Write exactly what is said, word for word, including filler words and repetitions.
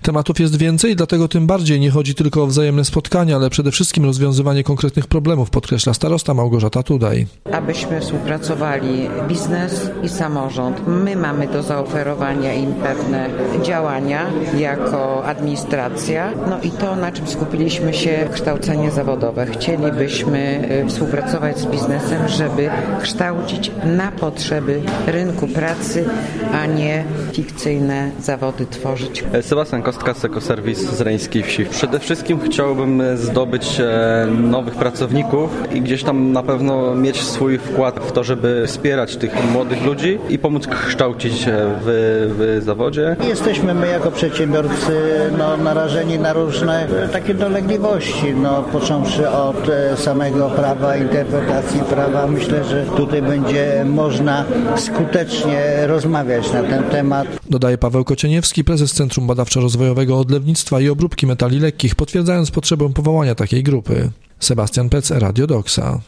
Tematów jest więcej, dlatego tym bardziej nie chodzi tylko o wzajemne spotkania, ale przede wszystkim rozwiązywanie konkretnych problemów, podkreśla starosta Małgorzata Tutaj. Abyśmy współpracowali biznes i samorząd. My mamy do zaoferowania im pewne działania jako administracja. No i to, na czym skupiliśmy się, kształcenie zawodowe. Chcielibyśmy współpracować z biznesem, żeby kształcić na potrzeby rynku pracy, a nie fikcyjne zawody tworzyć. Sebastian Kostka z Ekoserwis z Reńskiej Wsi. Przede wszystkim chciałbym zdobyć nowych pracowników i gdzieś tam na pewno mieć swój wkład w to, żeby wspierać tych młodych ludzi i pomóc kształcić w, w zawodzie. Jesteśmy my jako przedsiębiorcy no, narażeni na różne takie dolegliwości, no, począwszy od samego prawa, interpretacji prawa. Myślę, że tutaj będzie można skutecznie rozmawiać na ten temat. Dodaje Paweł Kocieniewski, prezes Centrum Badawczo-Rozwojowego Odlewnictwa i Obróbki Metali Lekkich, potwierdzając potrzebę powołania takiej grupy. Sebastian Pec, Radio Doksa.